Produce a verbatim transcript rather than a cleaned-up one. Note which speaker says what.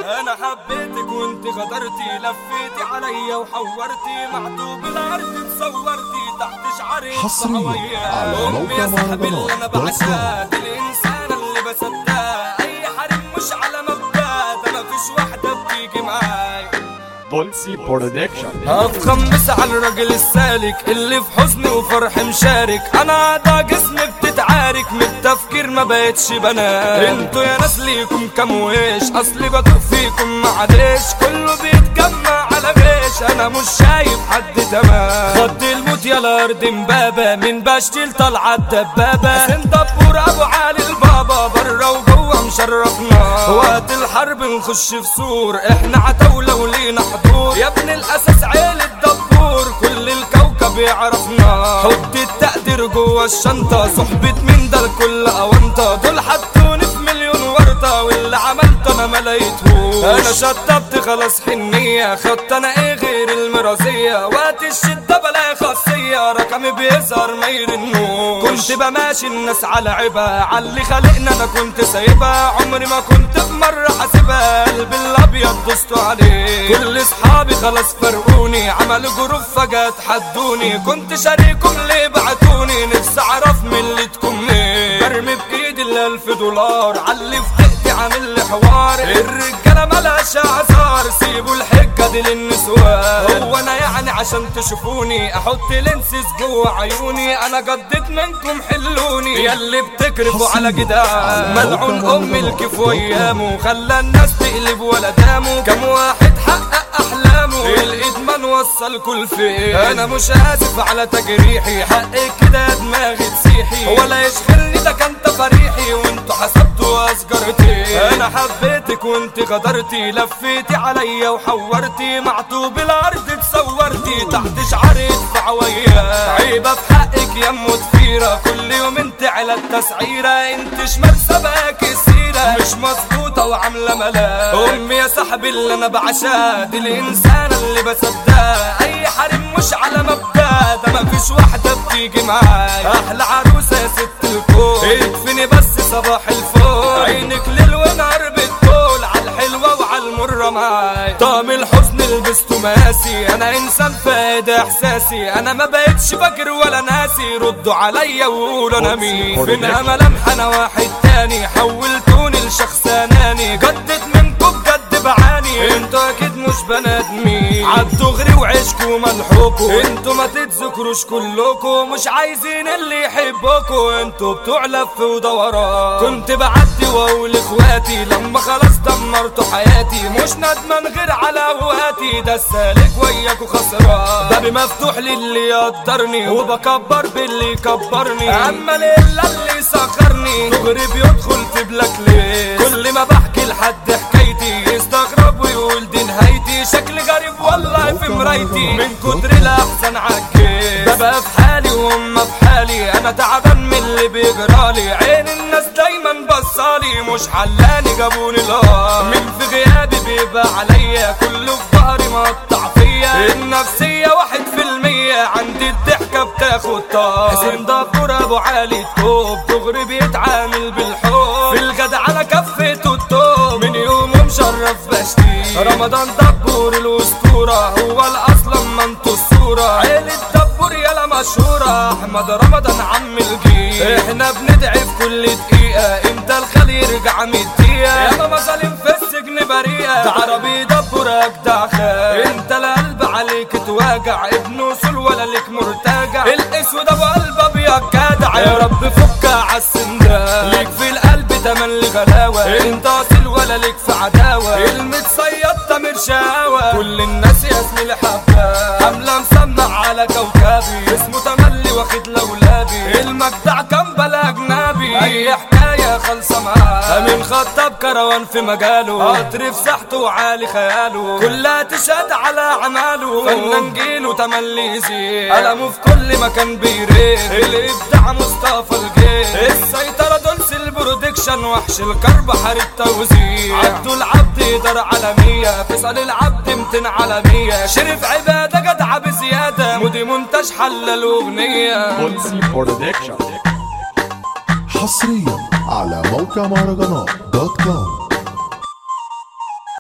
Speaker 1: انا حبيتك وانت غدرتي، لفيتي عليا وحورتي، معدوب الارض تصورتي تحت شعري
Speaker 2: حصريا على موقع مهرجانات
Speaker 1: انا بعشقها الانسان اللي بصدقها، اي حريم مش على مبدأ ده مفيش واحدة بتيجي معاي.
Speaker 3: بولسي برودكشن
Speaker 1: افخمس على الراجل السالك اللي في حزن وفرح مشارك، انا ده جسمي بتتعارك من التفكير ما بقتش بنات. انتوا يا ناس ليكم كام ويش، اصلي بدوق فيكم معلش، كله بيتجمع على غيش، انا مش شايف حد تمام. خد الموت يا الارض مبابة من بشتيل طلعة الدبابة، حسين دبور ابو علي البابا برا وجوه مشرفنا، وقت الحرب نخش في سور احنا عتاولة ولينا حضور، يا ابن الاساس عيلة دبور كل الكوكب يعرفنا، حط التقدير جوه الشنطة، صحبة من ده الكل اونطة، دول حطوني في مليون ورطة واللي عملته انا ما لقيتهوش، انا شطبت خلاص حنية، خدت انا ايه غير المرازية، وقت الشدة بلاقي خاصية رقمي بيظهر ما يرنوش، كنت بماشي الناس على عبا، عاللي خلقنا انا كنت سايبها، عمري ما كنت في مرة حاسبها، قلبي الابيض دوستوا عليه، كل اصحابي خلاص فرقوني، عملوا جروب فجأة تحدوني، كنت شاريكم ليه بعتوني، نفسي اعرف ملتكم ليه، برمي بايدي الالف دولار عاللي في حقتي عامل لي حوار، الرجالة ملهاش اعذار، سيبوا الحجة دي للنسوان، هو انا يعني عشان تشوفوني احط لينسز جوه عيوني، انا قضيت منكم حلوني، ياللي بتكرفوا على جدعان، ملعون ام الكيف وايامه، خلى الناس تقلب ولا دامه، كم واحد حقق احلامه، الادمان وصل كل فين، انا مش اسف على تجريحي، حقك كده دماغي تسيحي، ولا يشغلني ده كان تفريحي، وانتوا حسبتوا اسجرتي، انا حبيتك وانت غدرتي، لفيتي عليا وحورتي، معطوب الارض تصورتي تحت شعري ادفع وياه، عيبه في حقك يا ام تفيره، كل يوم انت على التسعيره، انت شمال سباك السيره، مش مظبوطه وعامله ملاك، امي يا صاحبي اللي انا بعشاها، دي الانسان اللي بصدقها، اي حريم مش على مبدأ ده مفيش واحده بتيجي معاي، احلى عروسه يا ست الكون، ادفني بس صباح الفول، عينك ليل ونهار بتقول عالحلوه وعالمره معاي، طعم الحزن لبسته ماسي، انا انسان فاقد احساسي، انا ما بقتش فاكر ولا ناسي، ردوا عليا وقولوا انا مين، فينها ملامح انا واحد تاني، حولتوني لشخص اناني، جدت منكم بجد بعاني، انتوا اكيد مش بني ادمين، عالدغري وعيشكوا ملحوكوا، انتوا ما تتذكروش كلكوا، مش عايزين اللي يحبكوا، انتوا بتوع لف ودوران، كنت بعدي واقول اخواتي لما خلاص دمرتوا حياتي، مش ندمان غير على هواتي، ده السالك وياكوا خسران، بابي مفتوح للي يقدرني، وبكبر باللي يكبرني، اما ليلة اللي سخرني دغري بيدخل في بلاك ليست، كل ما بحكي لحد حكايتي يستغرب ويقول دي نهايتي، شكلي غريب والله في مرايتي، من كتر الاحسن عكيت، ببقى في حالي وهم في حالي، انا تعبان من اللي بيجرالي، عين الناس دايما بصالي، مش حلاني جابوني لا، من في غيابي بيبقى عليا، كله في ظهري مقطع فيا، النفسية واحد في المية، عندي الضحكة بتاخد طار، حسين دبور ابو علي التوب، دغري بيتعامل بالحب، في الجدع على كفته التوب، من يومه مشرف بشتي، رمضان دبور الاسطورة، هو الاصل اما انتوا الصورة، عيلة دبور يالا مشهورة، احمد رمضان عم الجيل، احنا بندعي في كل دقيقة امتى الخال يرجع مدية، ياما مظالم في السجن بريئة، ده عربي دبور اجدع خال، انت القلب عليك تواجع، ابن وصول ولا ليك مرتجع، الاسود ابو قلب ابيض جدع، يا رب فكها عالسندال، ليك في القلب تملي غلاوة، انت اصيل ولا ليك في عداوة، المتصيد تامر شقاوة، كل الناس يا زميلي حباه، حملة مسمع على كوكبي، اسمه تملي واخد لولابي، المجدع كان بلا اجنبي، اي حكاية خالصة معاه، من خطاب كروان في مجاله، قطر في ساحته وعالي خياله، كلها تشهد على اعماله، فنان جيله تملي يزيد، قلمه في كل مكان بيريد، الابداع مصطفى الجيل، السيطرة دولس البرودكشن، وحش الكرب حار التوزيع، عبدو العبد يقدر عالمية، فيصل العبد متين عالمية، شريف عبادة جدع بزيادة، مودي منتج حل الاغنية،
Speaker 3: بولسي برودكشن
Speaker 2: حصريا على موقع مهرجانات دوت كوم.